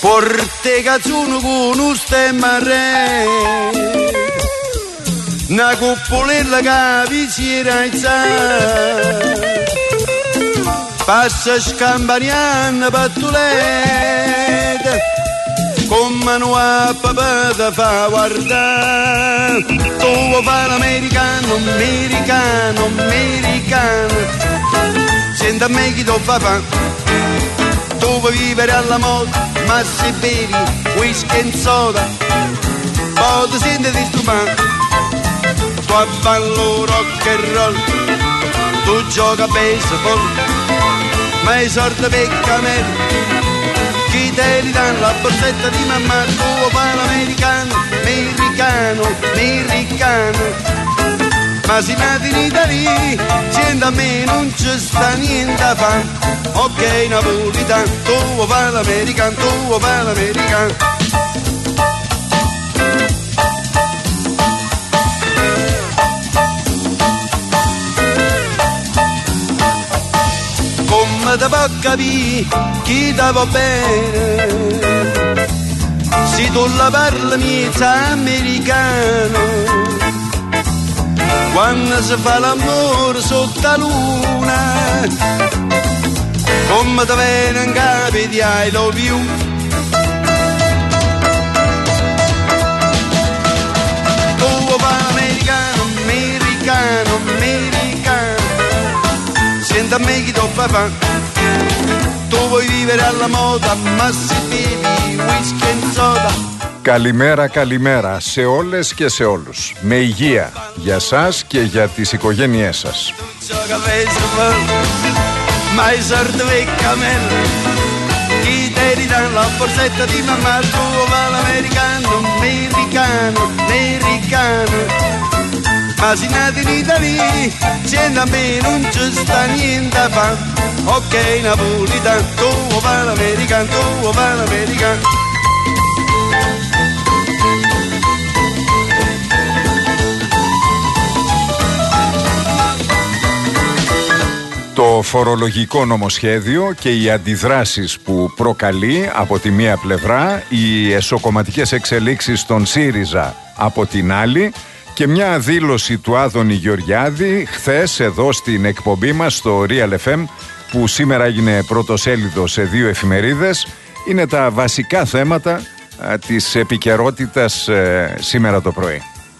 Forte cazzuno con un stemma re, una cuppolella che vi si era alzata, passa scampaniando pattulette, come non ha papà da fa guardare. Tu vuoi fare l'americano, americano, americano, senti a me chi ti fa fa. Tu vuoi vivere alla moda, ma se bevi whisky e soda, poi ti senti disturbato. Tu ballo rock and roll, tu gioca a baseball, ma i soldi per cammelli, chi te li dà la borsetta di mamma. Tu vuoi fare l'americano, americano, americano, ma se nati in Italia, senti a me non ci sta niente a fare. Ok napolitano, tu vuoi fare l'americano, tu vuoi fare l'americano. Come ti può capire chi ti va bene, se tu la parli miezza americano, quando si fa l'amore sotto la luna, come ti viene in capo di I love you. Tu vuoi fare l'americano, americano, americano, senti a me chi ti fa fa. Tu vuoi vivere alla moda, ma se bevi whisky e soda. Καλημέρα, καλημέρα σε όλες και σε όλους. Με υγεία για σας και για τις οικογένειές σας. Ma i soldi per cammelli, chi te li dà la borsetta di mamma. Tu va l'americano, americano, americano, ma se nati in Italia, senti a me non ci sta niente a fare. Ok napolitano, tu va l'americano, tu va l'americano. Το φορολογικό νομοσχέδιο και οι αντιδράσεις που προκαλεί από τη μία πλευρά, οι εσωκομματικές εξελίξεις των ΣΥΡΙΖΑ από την άλλη και μια δήλωση του Άδωνη Γεωργιάδη χθες εδώ στην εκπομπή μας στο Real FM που σήμερα έγινε πρωτοσέλιδο σε 2 εφημερίδες, είναι τα βασικά θέματα της επικαιρότητας σήμερα το πρωί.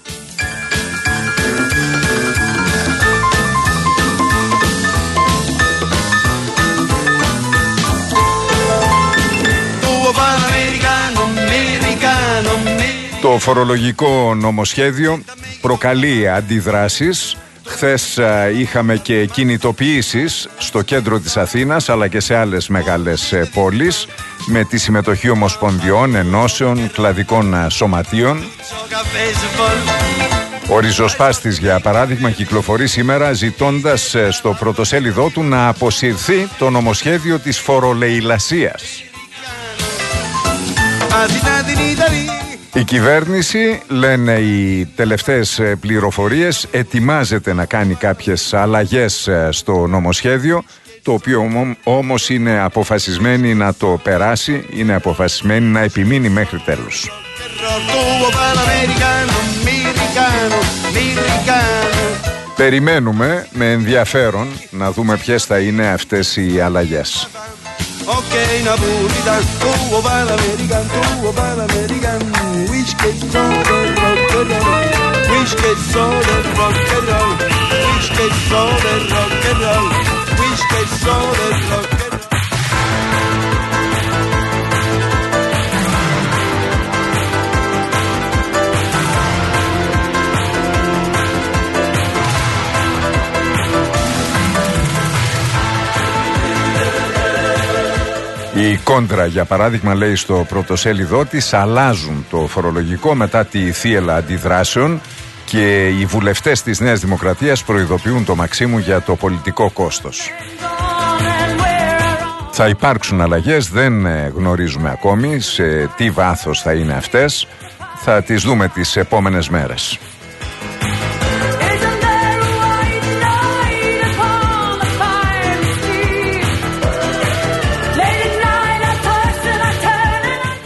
Το φορολογικό νομοσχέδιο προκαλεί αντιδράσεις. Χθες είχαμε και κινητοποιήσεις στο κέντρο της Αθήνας αλλά και σε άλλες μεγάλες πόλεις με τη συμμετοχή ομοσπονδιών, ενώσεων, κλαδικών σωματείων. Ο Ριζοσπάστης για παράδειγμα κυκλοφορεί σήμερα ζητώντας στο πρωτοσέλιδό του να αποσυρθεί το νομοσχέδιο της φορολεηλασίας. Η κυβέρνηση, λένε οι τελευταίες πληροφορίες, ετοιμάζεται να κάνει κάποιες αλλαγές στο νομοσχέδιο, το οποίο όμως είναι αποφασισμένη να το περάσει, είναι αποφασισμένη να επιμείνει μέχρι τέλους. Περιμένουμε με ενδιαφέρον να δούμε ποιες θα είναι αυτές οι αλλαγές. Ok napolitano, tu vuoi fare l'americano, tu vuoi fare l'americano, whisky e soda e rock and roll, whisky e soda e rock and roll, whisky e soda e rock and roll, whisky e soda e rock and roll. Η Κόντρα, για παράδειγμα, λέει στο πρωτοσέλιδό της, αλλάζουν το φορολογικό μετά τη θύελλα αντιδράσεων και οι βουλευτές της Νέας Δημοκρατίας προειδοποιούν το Μαξίμου για το πολιτικό κόστος. Θα υπάρξουν αλλαγές, δεν γνωρίζουμε ακόμη σε τι βάθος θα είναι αυτές, θα τις δούμε τις επόμενες μέρες.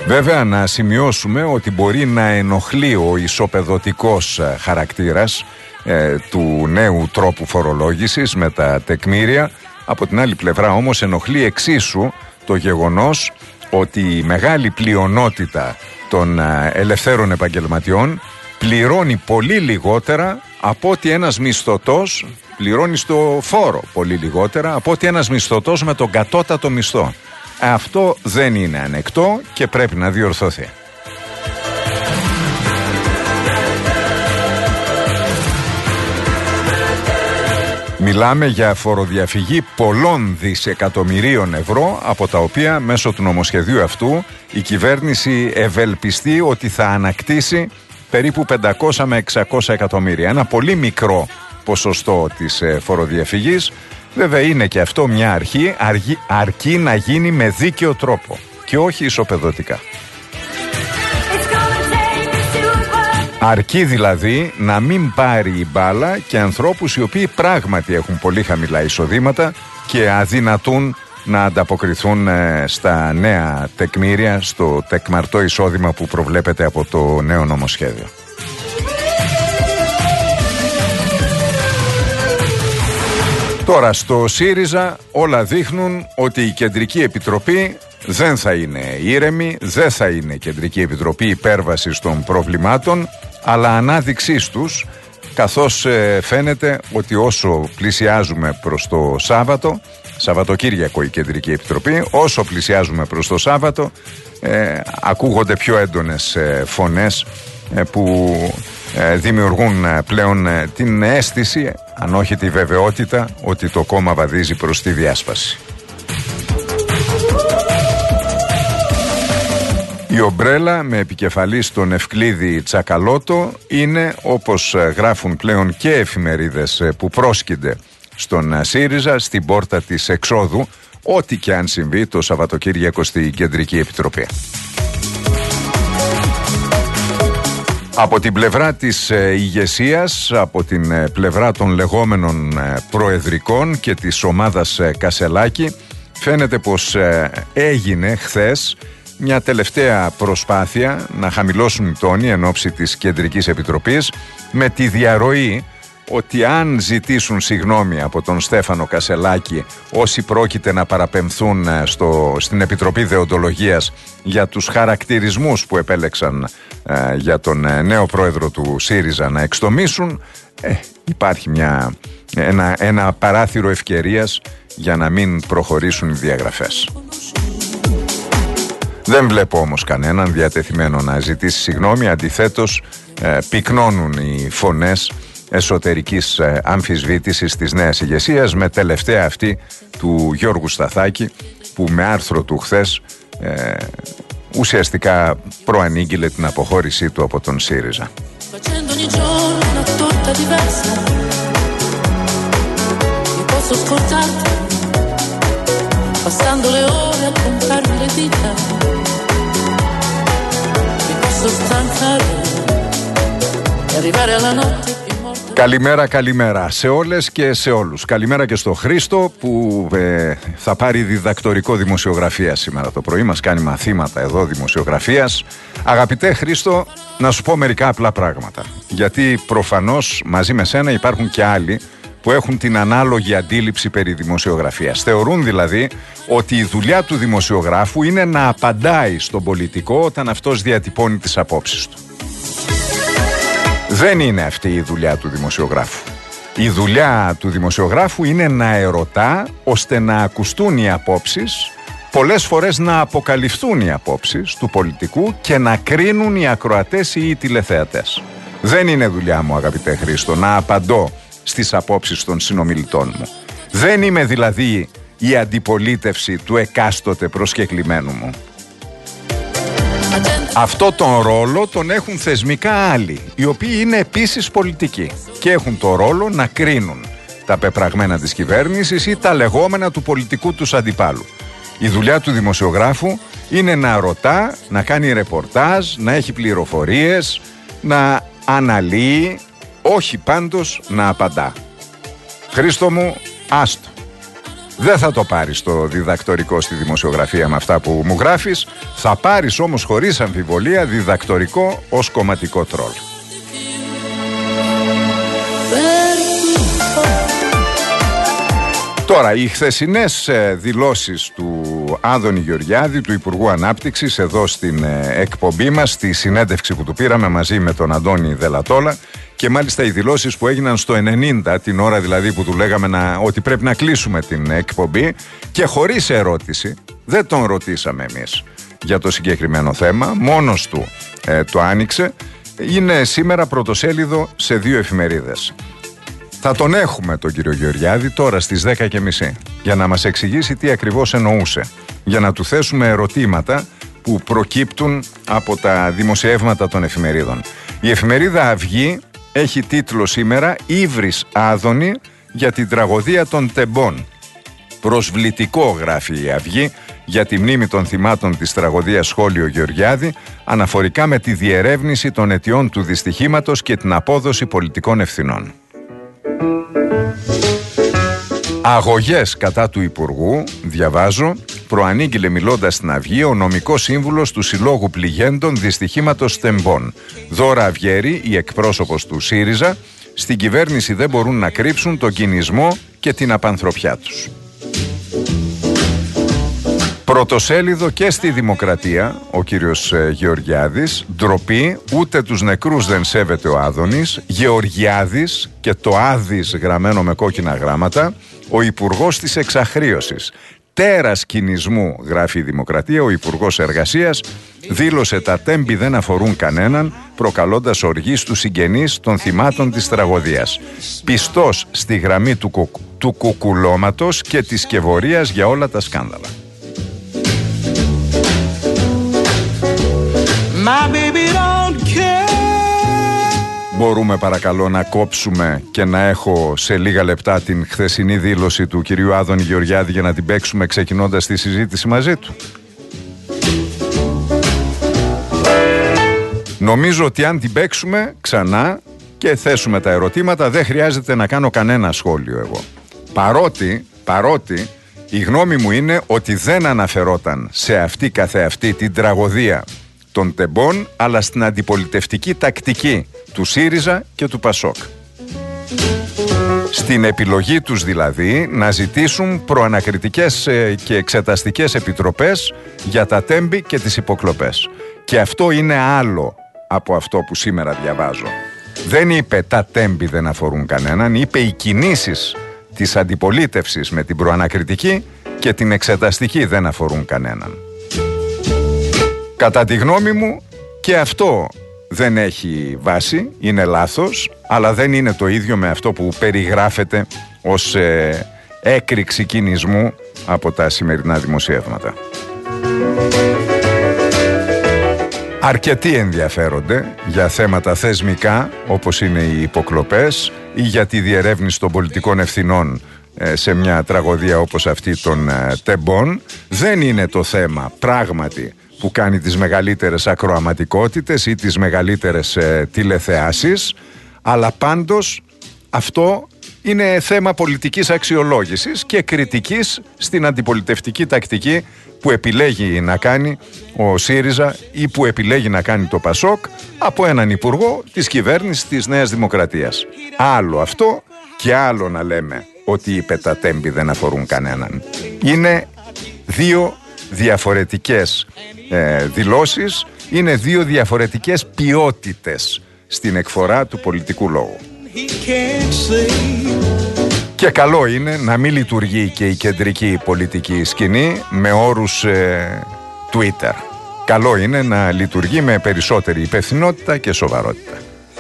Βέβαια να σημειώσουμε ότι μπορεί να ενοχλεί ο ισοπεδωτικός χαρακτήρας του νέου τρόπου φορολόγησης με τα τεκμήρια. Από την άλλη πλευρά όμως ενοχλεί εξίσου το γεγονός ότι η μεγάλη πλειονότητα των ελευθέρων επαγγελματιών πληρώνει πολύ λιγότερα από ότι ένας μισθωτός πληρώνει στο φόρο, πολύ λιγότερα από ότι ένας μισθωτός με τον κατώτατο μισθό. Αυτό δεν είναι ανεκτό και πρέπει να διορθωθεί. Μιλάμε για φοροδιαφυγή πολλών δισεκατομμυρίων ευρώ, από τα οποία μέσω του νομοσχεδίου αυτού η κυβέρνηση ευελπιστεί ότι θα ανακτήσει περίπου 500 με 600 εκατομμύρια. Ένα πολύ μικρό ποσοστό της φοροδιαφυγής. Βέβαια είναι και αυτό μια αρχή, αρκεί να γίνει με δίκαιο τρόπο και όχι ισοπεδωτικά. Αρκεί δηλαδή να μην πάρει η μπάλα και ανθρώπους οι οποίοι πράγματι έχουν πολύ χαμηλά εισοδήματα και αδυνατούν να ανταποκριθούν στα νέα τεκμήρια, στο τεκμαρτό εισόδημα που προβλέπεται από το νέο νομοσχέδιο. Τώρα στο ΣΥΡΙΖΑ όλα δείχνουν ότι η Κεντρική Επιτροπή δεν θα είναι ήρεμη, δεν θα είναι Κεντρική Επιτροπή υπέρβασης των προβλημάτων, αλλά ανάδειξής τους, καθώς φαίνεται ότι όσο πλησιάζουμε προς το Σαββατοκύριακο η Κεντρική Επιτροπή, όσο πλησιάζουμε προς το Σάββατο ακούγονται πιο έντονες φωνές που δημιουργούν πλέον την αίσθηση, αν όχι τη βεβαιότητα, ότι το κόμμα βαδίζει προς τη διάσπαση. Η ομπρέλα με επικεφαλής τον Ευκλήδη Τσακαλώτο είναι, όπως γράφουν πλέον και εφημερίδες που πρόσκυνται στον ΣΥΡΙΖΑ, στην πόρτα της εξόδου, ό,τι και αν συμβεί το Σαββατοκύριακο στην Κεντρική Επιτροπή. Από την πλευρά της ηγεσίας, από την πλευρά των λεγόμενων προεδρικών και της ομάδας Κασελάκη, φαίνεται πως έγινε χθες μια τελευταία προσπάθεια να χαμηλώσουν οι τόνοι εν ώψη της Κεντρικής Επιτροπής, με τη διαρροή ότι αν ζητήσουν συγγνώμη από τον Στέφανο Κασελάκη όσοι πρόκειται να παραπεμφθούν στην Επιτροπή Δεοντολογίας για τους χαρακτηρισμούς που επέλεξαν για τον νέο πρόεδρο του ΣΥΡΙΖΑ να εξτομίσουν, υπάρχει ένα παράθυρο ευκαιρίας για να μην προχωρήσουν οι διαγραφές. Δεν βλέπω όμως κανέναν διατεθειμένο να ζητήσει συγγνώμη. Αντιθέτως, πυκνώνουν οι φωνές εσωτερικής αμφισβήτησης της νέας ηγεσίας, με τελευταία αυτή του Γιώργου Σταθάκη, που με άρθρο του χθες ουσιαστικά προανήγγειλε την αποχώρησή του από τον ΣΥΡΙΖΑ. Καλημέρα σε όλες και σε όλους. Καλημέρα και στο Χρήστο που θα πάρει διδακτορικό δημοσιογραφία σήμερα το πρωί. Μας κάνει μαθήματα εδώ δημοσιογραφίας. Αγαπητέ Χρήστο, να σου πω μερικά απλά πράγματα. Γιατί προφανώς μαζί με σένα υπάρχουν και άλλοι που έχουν την ανάλογη αντίληψη περί δημοσιογραφίας. Θεωρούν δηλαδή ότι η δουλειά του δημοσιογράφου είναι να απαντάει στον πολιτικό όταν αυτός διατυπώνει τις απόψεις του. Δεν είναι αυτή η δουλειά του δημοσιογράφου. Η δουλειά του δημοσιογράφου είναι να ερωτά ώστε να ακουστούν οι απόψεις, πολλές φορές να αποκαλυφθούν οι απόψεις του πολιτικού και να κρίνουν οι ακροατές ή οι τηλεθεατές. Δεν είναι δουλειά μου, αγαπητέ Χρήστο, να απαντώ στις απόψεις των συνομιλητών μου. Δεν είμαι δηλαδή η αντιπολίτευση του εκάστοτε προσκεκλημένου μου. Αυτό τον ρόλο τον έχουν θεσμικά άλλοι, οι οποίοι είναι επίσης πολιτικοί και έχουν το ρόλο να κρίνουν τα πεπραγμένα της κυβέρνησης ή τα λεγόμενα του πολιτικού τους αντιπάλου. Η δουλειά του δημοσιογράφου είναι να ρωτά, να κάνει ρεπορτάζ, να έχει πληροφορίες, να αναλύει, όχι πάντως να απαντά. Χρήστο μου, άστο. Δεν θα το πάρεις στο διδακτορικό στη δημοσιογραφία με αυτά που μου γράφεις. Θα πάρεις όμως χωρίς αμφιβολία διδακτορικό ως κομματικό τρόλ. Τώρα, οι χθεσινές δηλώσεις του Άδωνη Γεωργιάδη, του Υπουργού Ανάπτυξης, εδώ στην εκπομπή μας, στη συνέντευξη που του πήραμε μαζί με τον Αντώνη Δελατόλα, και μάλιστα οι δηλώσεις που έγιναν στο 90, την ώρα δηλαδή που του λέγαμε ότι πρέπει να κλείσουμε την εκπομπή, και χωρίς ερώτηση, δεν τον ρωτήσαμε εμείς για το συγκεκριμένο θέμα, μόνος του το άνοιξε, είναι σήμερα πρωτοσέλιδο σε 2 εφημερίδες. Θα τον έχουμε τον κύριο Γεωργιάδη τώρα στις 10:30 για να μας εξηγήσει τι ακριβώς εννοούσε, για να του θέσουμε ερωτήματα που προκύπτουν από τα δημοσιεύματα των εφημερίδων. Η εφημερίδα Αυγή έχει τίτλο σήμερα «Ύβρις Άδωνη για την τραγωδία των Τεμπών». Προσβλητικό, γράφει η Αυγή, για τη μνήμη των θυμάτων της τραγωδίας σχόλιο Γεωργιάδη, αναφορικά με τη διερεύνηση των αιτιών του δυστυχήματος και την απόδοση πολιτικών ευθυνών. Αγωγές κατά του Υπουργού, διαβάζω, προανήγγειλε μιλώντας στην Αυγή ο νομικός σύμβουλος του Συλλόγου Πληγέντων Δυστυχήματος Τεμπών. Δώρα Αυγέρη, η εκπρόσωπος του ΣΥΡΙΖΑ, στην κυβέρνηση δεν μπορούν να κρύψουν τον κινησμό και την απανθρωπιά τους. Πρωτοσέλιδο και στη Δημοκρατία, ο κύριος Γεωργιάδης, ντροπή, ούτε τους νεκρούς δεν σέβεται ο Άδωνης, Γεωργιάδης και το Άδης γραμμένο με κόκκινα γράμματα, ο Υπουργός της Εξαχρίωσης. Τέρας κινησμού, γράφει η Δημοκρατία, ο Υπουργός Εργασίας δήλωσε τα τέμπη δεν αφορούν κανέναν, προκαλώντας οργή στους συγγενείς των θυμάτων της τραγωδίας. Πιστός στη γραμμή του κουκουλώματος και της σκευωρίας για όλα τα σκάνδαλα. Μπορούμε παρακαλώ να κόψουμε και να έχω σε λίγα λεπτά την χθεσινή δήλωση του κυρίου Άδωνη Γεωργιάδη για να την παίξουμε ξεκινώντας τη συζήτηση μαζί του? Νομίζω ότι αν την παίξουμε ξανά και θέσουμε τα ερωτήματα δεν χρειάζεται να κάνω κανένα σχόλιο εγώ. Παρότι η γνώμη μου είναι ότι δεν αναφερόταν σε αυτή καθεαυτή την τραγωδία των Τεμπών, αλλά στην αντιπολιτευτική τακτική του ΣΥΡΙΖΑ και του ΠΑΣΟΚ. Στην επιλογή τους δηλαδή να ζητήσουν προανακριτικές και εξεταστικές επιτροπές για τα τέμπη και τις υποκλοπές. Και αυτό είναι άλλο από αυτό που σήμερα διαβάζω. Δεν είπε τα τέμπη δεν αφορούν κανέναν, είπε οι κινήσεις της αντιπολίτευσης με την προανακριτική και την εξεταστική δεν αφορούν κανέναν. Κατά τη γνώμη μου και αυτό δεν έχει βάση, είναι λάθος, αλλά δεν είναι το ίδιο με αυτό που περιγράφεται ως έκρηξη κινησμού από τα σημερινά δημοσιεύματα. Αρκετοί ενδιαφέρονται για θέματα θεσμικά, όπως είναι οι υποκλοπές ή για τη διερεύνηση των πολιτικών ευθυνών σε μια τραγωδία όπως αυτή των Τεμπών. Δεν είναι το θέμα πράγματι που κάνει τις μεγαλύτερες ακροαματικότητες ή τις μεγαλύτερες τηλεθεάσεις, αλλά πάντως αυτό είναι θέμα πολιτικής αξιολόγησης και κριτικής στην αντιπολιτευτική τακτική που επιλέγει να κάνει ο ΣΥΡΙΖΑ ή που επιλέγει να κάνει το ΠΑΣΟΚ από έναν υπουργό της κυβέρνησης της Νέας Δημοκρατίας. Άλλο αυτό και άλλο να λέμε ότι είπε τα τέμπη δεν αφορούν κανέναν. Είναι δύο διαφορετικές δηλώσεις, είναι δύο διαφορετικές ποιότητες στην εκφορά του πολιτικού λόγου. Και καλό είναι να μην λειτουργεί και η κεντρική πολιτική σκηνή με όρους Twitter. Καλό είναι να λειτουργεί με περισσότερη υπευθυνότητα και σοβαρότητα.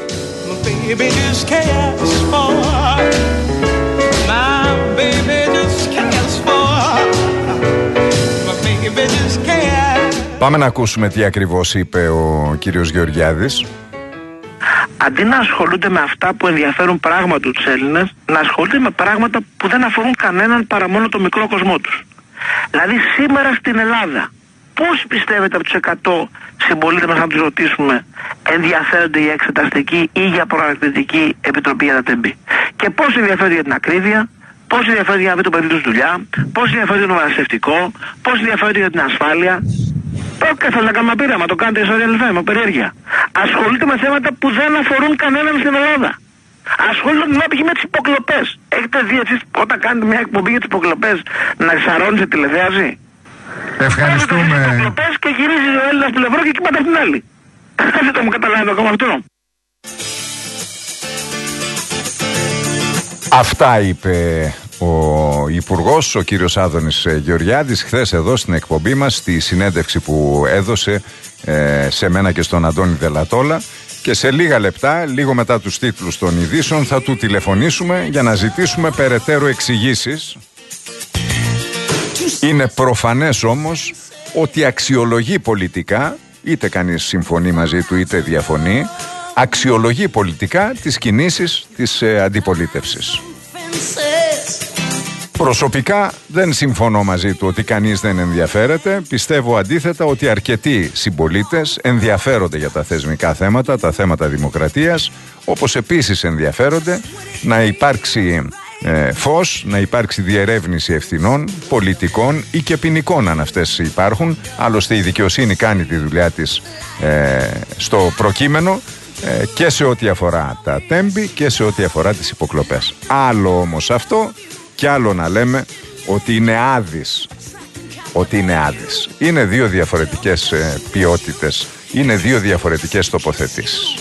Πάμε να ακούσουμε τι ακριβώς είπε ο κύριος Γεωργιάδης. Αντί να ασχολούνται με αυτά που ενδιαφέρουν πράγματι τους Έλληνες, να ασχολούνται με πράγματα που δεν αφορούν κανέναν παρά μόνο το μικρό κοσμό τους. Δηλαδή σήμερα στην Ελλάδα, πώς πιστεύετε από τους 100 συμπολίτες μας, να τους ρωτήσουμε, ενδιαφέρονται για εξεταστική ή για προανακριτική επιτροπή για τα τέμπη? Και πώς ενδιαφέρονται για την ακρίβεια, πώς ενδιαφέρονται για να βρει το παιδί του δουλειά, πώς ενδιαφέρονται για το μεταναστευτικό, πώς ενδιαφέρονται για την ασφάλεια. Και θα να κάνουμε πείραμα, το κάνετε στο Real FM, περιέργεια. Ασχολείται με θέματα που δεν αφορούν κανέναν στην Ελλάδα. Ασχολείται με τις υποκλοπές. Έχετε δει εσείς όταν κάνετε μια εκπομπή για τις υποκλοπές να εξαρρώνει σε τηλεθέαση? Ευχαριστούμε. Τις υποκλοπές και γυρίζει ο Έλληνας πλευρό και κοιμάται από την άλλη. Δεν το μου καταλάβει ακόμα αυτό. Αυτά είπε ο Υπουργός, ο κύριος Άδωνης Γεωργιάδης, χθες εδώ στην εκπομπή μας, στη συνέντευξη που έδωσε σε μένα και στον Αντώνη Δελατόλα. Και σε λίγα λεπτά, λίγο μετά τους τίτλους των ειδήσεων, θα του τηλεφωνήσουμε για να ζητήσουμε περαιτέρω εξηγήσεις. Είναι προφανές όμως ότι αξιολογεί πολιτικά, είτε κανείς συμφωνεί μαζί του είτε διαφωνεί, αξιολογεί πολιτικά τις κινήσεις της αντιπολίτευσης. Προσωπικά δεν συμφωνώ μαζί του ότι κανείς δεν ενδιαφέρεται. Πιστεύω αντίθετα ότι αρκετοί συμπολίτες ενδιαφέρονται για τα θεσμικά θέματα, τα θέματα δημοκρατίας, όπως επίσης ενδιαφέρονται να υπάρξει φως, να υπάρξει διερεύνηση ευθυνών πολιτικών ή και ποινικών αν αυτές υπάρχουν. Άλλωστε η δικαιοσύνη κάνει τη δουλειά της στο προκείμενο και σε ό,τι αφορά τα τέμπη και σε ό,τι αφορά τις υποκλοπές. Άλλο όμως αυτό και άλλο να λέμε ότι είναι άδης. Ότι είναι άδης. Είναι δύο διαφορετικές ποιότητες. Είναι δύο διαφορετικές τοποθετήσεις.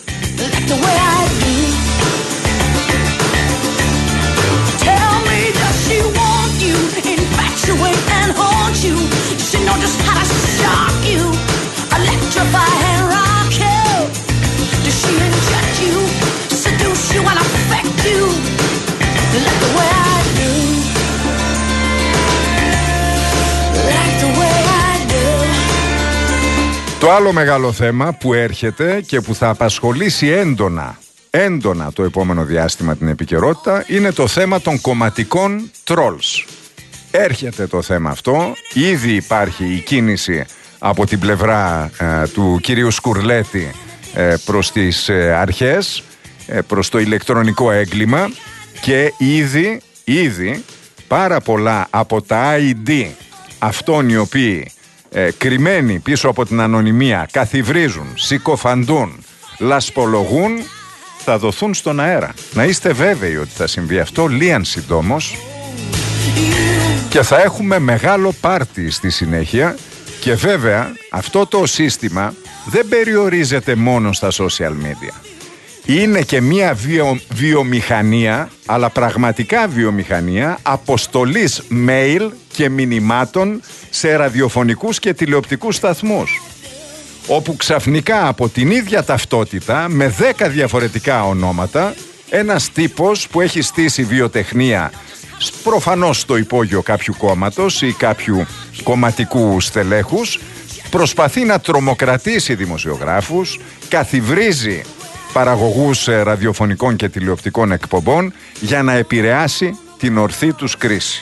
Το άλλο μεγάλο θέμα που έρχεται και που θα απασχολήσει έντονα το επόμενο διάστημα την επικαιρότητα είναι το θέμα των κομματικών trolls. Έρχεται το θέμα αυτό, ήδη υπάρχει η κίνηση από την πλευρά του κυρίου Σκουρλέτη προς τις αρχές, προς το ηλεκτρονικό έγκλημα και ήδη πάρα πολλά από τα ID αυτών οι οποίοι κρυμμένοι πίσω από την ανωνυμία καθιβρίζουν, συκοφαντούν, λασπολογούν, θα δοθούν στον αέρα. Να είστε βέβαιοι ότι θα συμβεί αυτό λίαν συντόμως και θα έχουμε μεγάλο πάρτι στη συνέχεια. Και βέβαια αυτό το σύστημα δεν περιορίζεται μόνο στα social media. Είναι και μια βιομηχανία, αλλά πραγματικά βιομηχανία αποστολής mail και μηνυμάτων σε ραδιοφωνικούς και τηλεοπτικούς σταθμούς, όπου ξαφνικά από την ίδια ταυτότητα με 10 διαφορετικά ονόματα ένας τύπος που έχει στήσει βιοτεχνία προφανώς στο υπόγειο κάποιου κόμματος ή κάποιου κομματικού στελέχους προσπαθεί να τρομοκρατήσει δημοσιογράφους, καθιβρίζει παραγωγούς ραδιοφωνικών και τηλεοπτικών εκπομπών για να επηρεάσει την ορθή τους κρίση.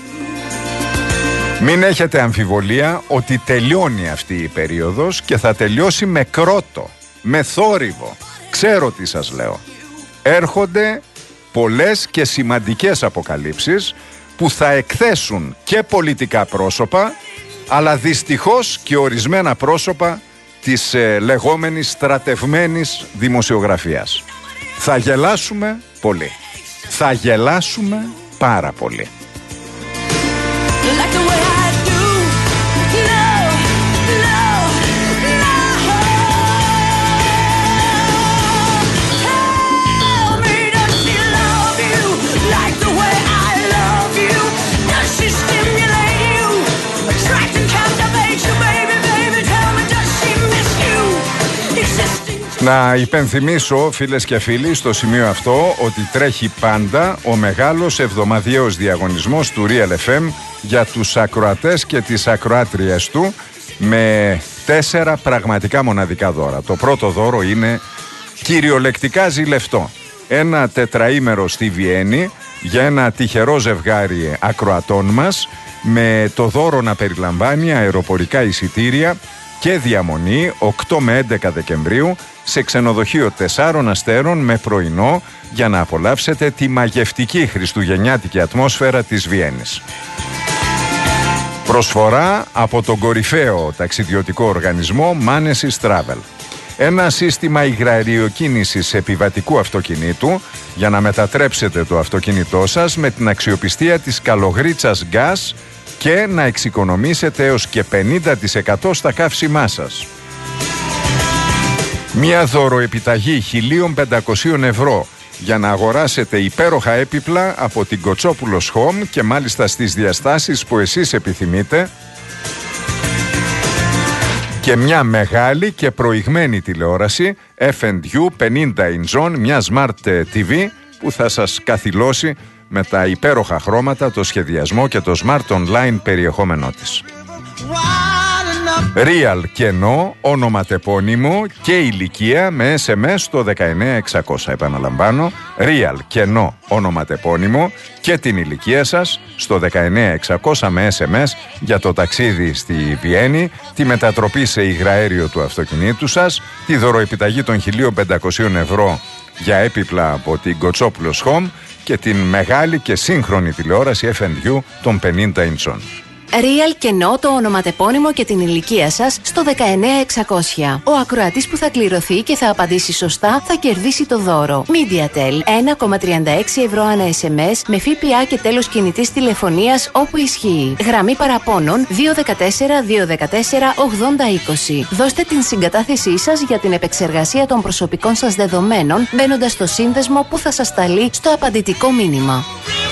Μην έχετε αμφιβολία ότι τελειώνει αυτή η περίοδος και θα τελειώσει με κρότο, με θόρυβο. Ξέρω τι σας λέω. Έρχονται πολλές και σημαντικές αποκαλύψεις που θα εκθέσουν και πολιτικά πρόσωπα, αλλά δυστυχώς και ορισμένα πρόσωπα της λεγόμενης στρατευμένης δημοσιογραφίας. Θα γελάσουμε πολύ. Θα γελάσουμε πάρα πολύ. Να υπενθυμίσω, φίλες και φίλοι, στο σημείο αυτό ότι τρέχει πάντα ο μεγάλος εβδομαδιαίος διαγωνισμός του Real FM για τους ακροατές και τις ακροάτριες του με 4 πραγματικά μοναδικά δώρα. Το πρώτο δώρο είναι κυριολεκτικά ζηλευτό. Ένα τετραήμερο στη Βιέννη για ένα τυχερό ζευγάρι ακροατών μας, με το δώρο να περιλαμβάνει αεροπορικά εισιτήρια και διαμονή 8 με 11 Δεκεμβρίου σε ξενοδοχείο 4 αστέρων με πρωινό για να απολαύσετε τη μαγευτική χριστουγεννιάτικη ατμόσφαιρα της Βιέννης. Προσφορά από τον κορυφαίο ταξιδιωτικό οργανισμό Manesis Travel. Ένα σύστημα υγραεριοκίνησης επιβατικού αυτοκινήτου για να μετατρέψετε το αυτοκίνητό σας με την αξιοπιστία της καλογρίτσας γκάς και να εξοικονομήσετε έως και 50% στα καύσιμά σας. Μια δωροεπιταγή 1.500 ευρώ για να αγοράσετε υπέροχα έπιπλα από την Κοτσόπουλος Home και μάλιστα στις διαστάσεις που εσείς επιθυμείτε, και μια μεγάλη και προηγμένη τηλεόραση F&U 50 inch, μια Smart TV που θα σας καθυλώσει με τα υπέροχα χρώματα, το σχεδιασμό και το Smart Online περιεχόμενό της. Real κενό, ονοματεπώνυμο και ηλικία με SMS στο 19600. Επαναλαμβάνω, Real κενό, ονοματεπώνυμο και την ηλικία σας στο 19600 με SMS για το ταξίδι στη Βιέννη, τη μετατροπή σε υγραέριο του αυτοκινήτου σας, τη δωροεπιταγή των 1.500 ευρώ για έπιπλα από την Κοτσόπουλος Home και την μεγάλη και σύγχρονη τηλεόραση F&U των 50 inch. Real κενό, το ονοματεπώνυμο και την ηλικία σας στο 19600. Ο ακροατής που θα κληρωθεί και θα απαντήσει σωστά θα κερδίσει το δώρο. MediaTel 1,36 ευρώ ανά SMS με ΦΠΑ και τέλος κινητής τηλεφωνίας όπου ισχύει. Γραμμή παραπώνων 214-214-8020. Δώστε την συγκατάθεσή σας για την επεξεργασία των προσωπικών σας δεδομένων μπαίνοντας στο σύνδεσμο που θα σας σταλεί στο απαντητικό μήνυμα.